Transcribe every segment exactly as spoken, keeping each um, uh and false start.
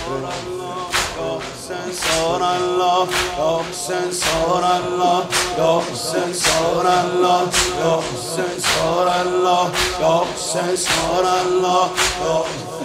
سار الله یا حسین سار الله یا حسین سار الله یا حسین سار الله یا حسین سار الله یا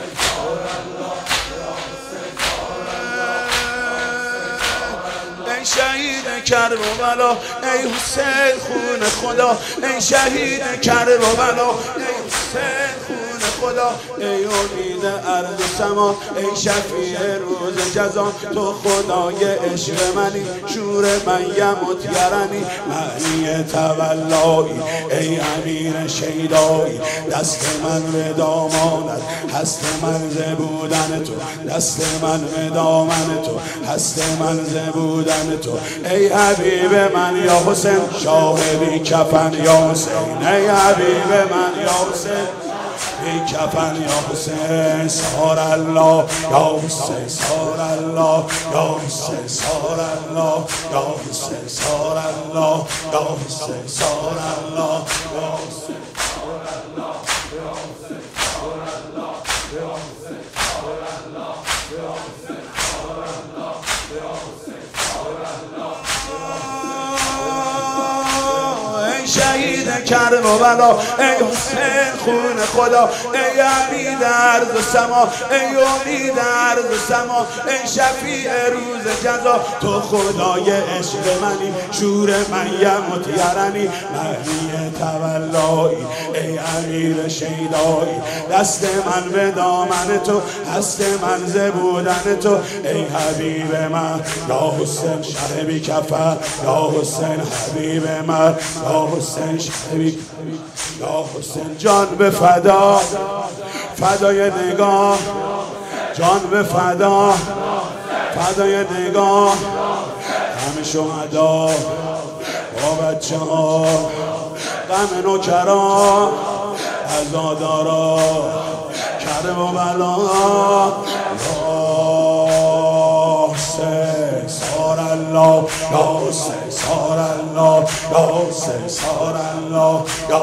ای شهید کربلا ای حسین خون خدا ای شهید کربلا ای حسین خون خدا ای امید ارض و سما ای شفیع روز جزا تو خدای عشق منی شور من یمت یرنی معنی تولایی ای امیر شیدایی دست من به دامانت هست من ز بودن تو دست من به دامن تو هست من ز بودن تو ای حبیب من یا حسین شاهدی کفن یا حسین ای حبیب من یا حسین ای کفن یا حسین سار الله یا حسین سار الله یا حسین سار الله یا حسین سار الله یا حسین سار الله یا حسین سار الله یا حسین سار الله یا حسین سار الله یا حسین سار الله یا حسین سار الله ای شهید کربلا ای حسین خون خدا ای امید ارض و سما ای امید ارض و سما ای شفیع روز جزا تو خدای عشق منی شور من یمت یرنی معنی تولایی ای امیر شیدایی دست من به دامن تو هست من ز بودن تو ای حبیب من یا حسین شه بی کفن یا حسین حبیب من یا حسین شه بی یا حسین جان به فدا فدای نگاه جان به فدا فدای نگاه همه شهدا با بچه ها غم نوکرا عزادارا کرب و بلا یا حسین سار الله یا حسین سار الله یا حسین سار الله یا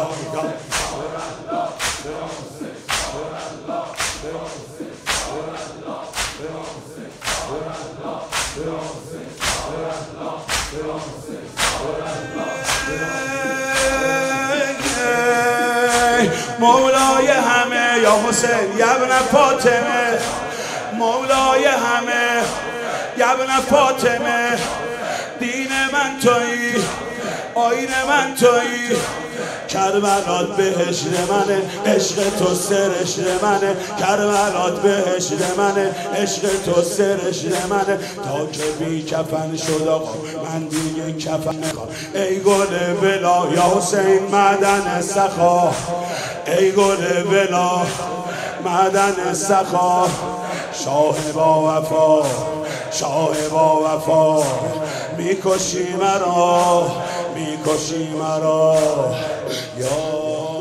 مولای همه یا حسین یا ابن فاطمه مولای همه یا ابن فاطمه دین من تویی آیین من تویی کربلات بهشت منه عشق تو سرشت منه کربلات بهشت منه عشق تو سرشت منه تا که بی کفن شد آقا من دیگه کفن نخوام ای گل بلا یا حسین معدن سخا ای گل بلا معدن سخا شاه با وفا شاه با وفا میکشی مرا میکشی مرا یا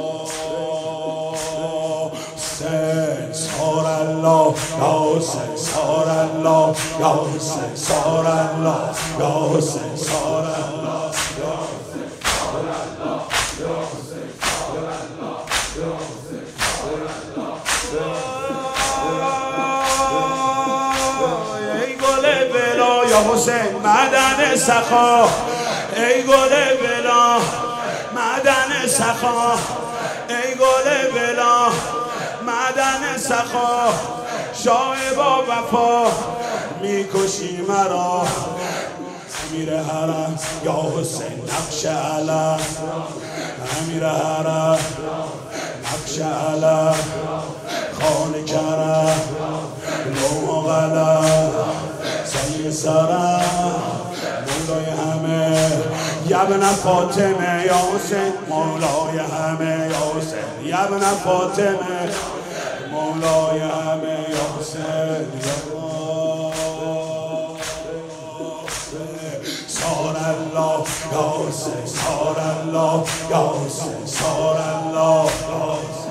حسین سار الله یا حسین سار الله یا حسین سار الله یا حسین سار الله یا حسین سار الله یا حسین سار الله یا حسین سار الله ای گل بلا یا حسین معدن سخا ای گل بلا معدن سخا ای گل بلا معدن سخا شاه با وفا میکشی مرا امیر حرم یا حسین نقش علم امیر حرم نقش علم خان کرم لوح و قلم سنگ سرم مولای همه یا ابن فاطمه یا حسین مولای همه یا حسین یا ابن فاطمه مولای همه یا حسین سار الله یا حسین سار الله یا حسین سار الله یا حسین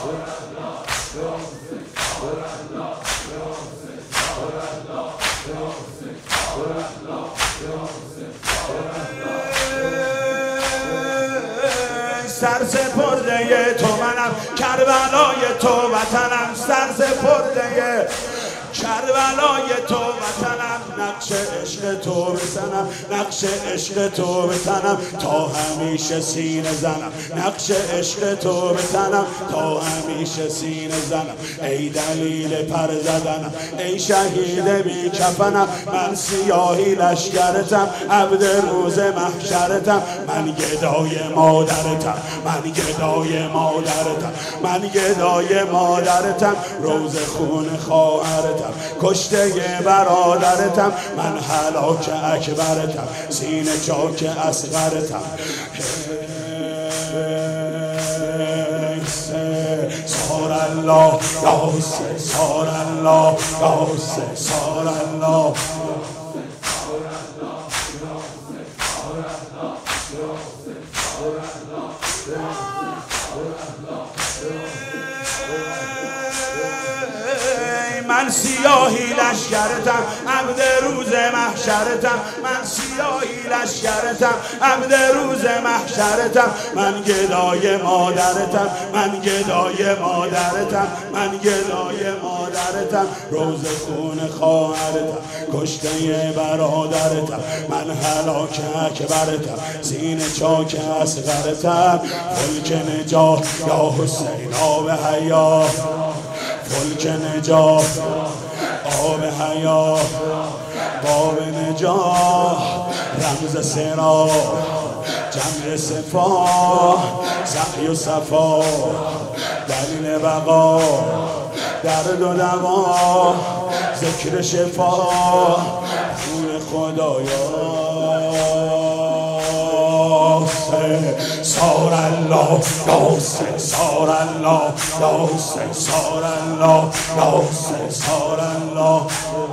سر سپرده تو منم کربلای تو وطنم سر سپرده کربلای تو وطنم، نقش عشق تو بزنم، نقش عشق تو بزنم تا همیشه سینه زنم، نقش عشق تو بزنم تا همیشه سینه زنم. ای دلیل پر زدنم، ای شهید بی کفنم، من سیاهی لشکرتم، عبد روز محشرتم، من گدای مادرتم، من گدای مادرتم، من گدای مادرتم، روز خون خواهرتم، کشته برادرتم، من هلاک اکبرتم، سینه چاک اصغرتم. سار الله یا حسین، سار الله یا حسین، سار الله. من سیاهی لشکرتم، عبد روز محشرتم، من سیاهی لشکرتم، عبد روز محشرتم، من گدای مادرتم، من گدای مادرتم، من گدای مادرتم، روز خون خواهرتم، کشته برادرتم، من هلاک اکبرتم، سینه چاک اصغرتم. فلک نجات یا حسین آب حیات، فلک نجات آب حیات، باب نجات رمز سرا، جمع صفا، سعی و صفا، دلیل بقا، درد و دوا، ذکر شفا، خون خدایا. سار الله یا حسین، سار الله یا حسین، سار الله یا حسین، سار الله.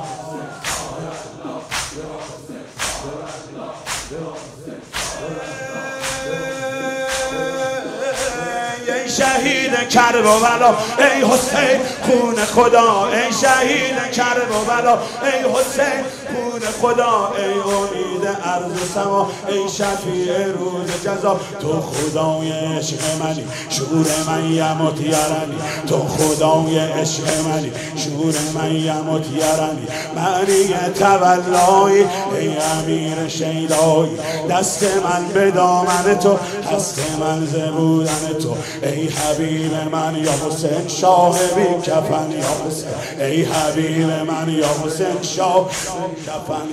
ای شهید کرب و بلا، ای حسین خون خدا، ای شهید کرب و بلا، ای حسین خون خدا، ای امید عرض و سما، ای شفیع روز جزا. تو خدای عشق منی، شور من یمت یرنی، تو خدای عشق منی، شور من یمت یرنی، معنی تولایی، ای امیر شیدایی، دست من به دامن تو، هست من ز بودن تو، ای حبیب من یا حسین شاه بی کفن یا حسین، ای حبیب من یا حسین شاه بی کفن.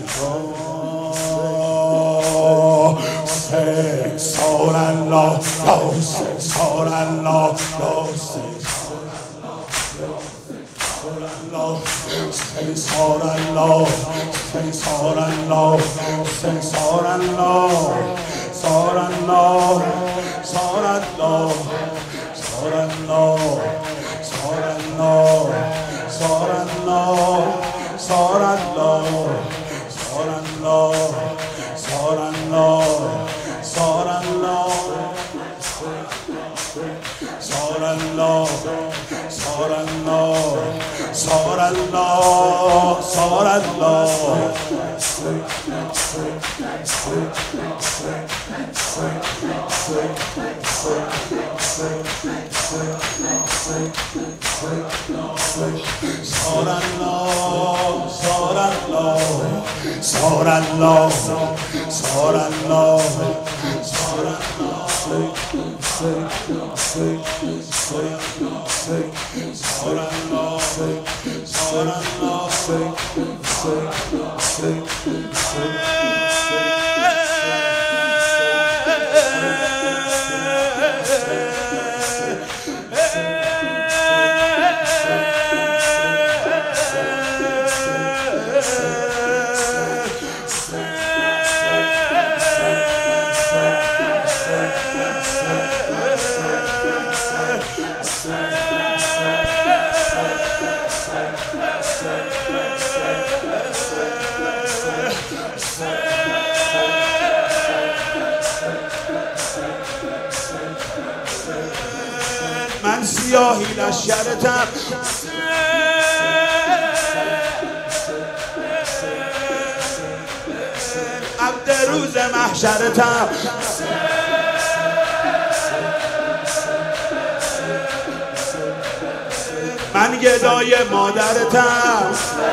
حسین سار الله یا حسین، سار الله یا حسین، حسین سار الله، حسین سار الله، حسین سار الله، سار الله، سار الله، سار الله، سار الله، سار الله، سار الله، سار الله، سار الله، سار الله، سار الله، سار الله، سار الله، سار الله. سار الله، سار الله، سار الله، سار الله، سار الله، سار الله، سار من سیاهی لشکرتم، عبد روز محشرتم، من گدای مادرتم،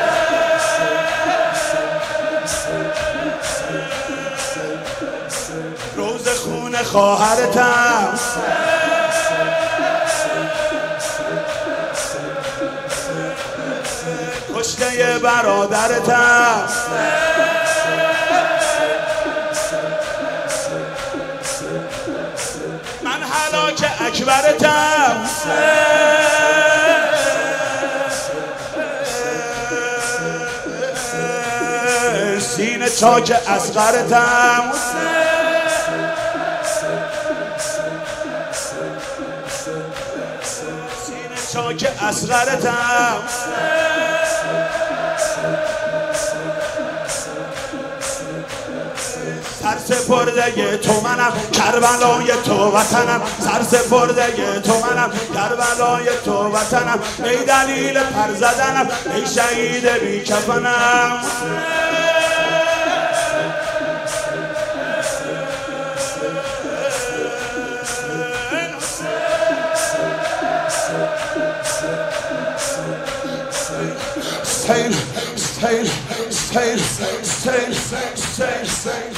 روز خون خواهرتم، کشته برادرتم، من هلاک اکبرتم، سینه چاک اصغرتم، سینه چاک اصغرتم، سرسپرده تو منم، کربلای تو وطنم، سرسپرده تو منم، کربلای تو وطنم، ای دلیل پر زدنم، ای شهید بی کفنم. Stain, stain, stain, stain, stain, stain,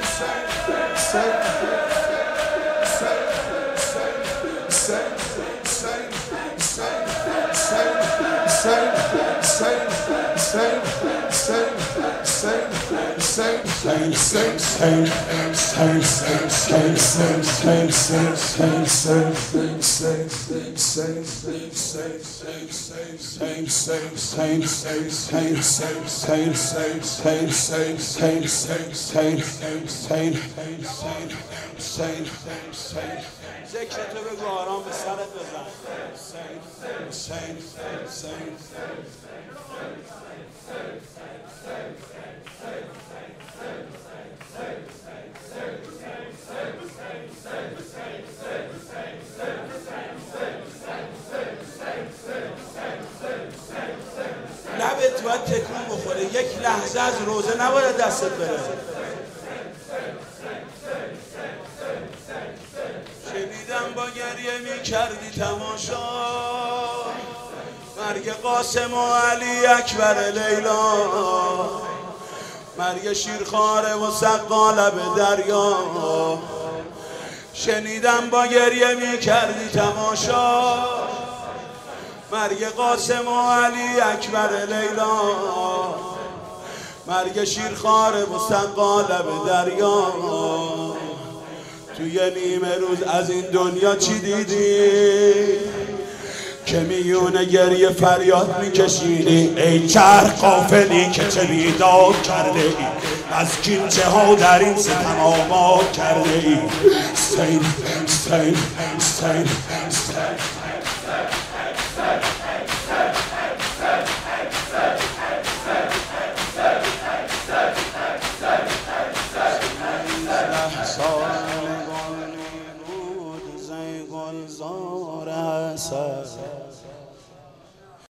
ذکر تو بگو آرام به سرت بزن. لبت باید تکون بخوره، یک لحظه از روزه نباید دستت بره. شنیدم با گریه می کردی تماشا، مرگ قاسم و علی اکبر لیلا، مرگ شیرخواره و سقا لب دریا. شنیدم با گریه می کردی تماشا، مرگ قاسم و علی اکبر لیلا، مرگ شیرخواره و سقا لب دریا. توی نیمه روز از این دنیا چی دیدی که میونه گریه فریاد میکشیدی؟ ای چرخ غافلی که چه بیداد کرده ای، از کینچه ها در این ستم آباد کرده ای. سین سین سین سین سال گل بود زی گلزار حسن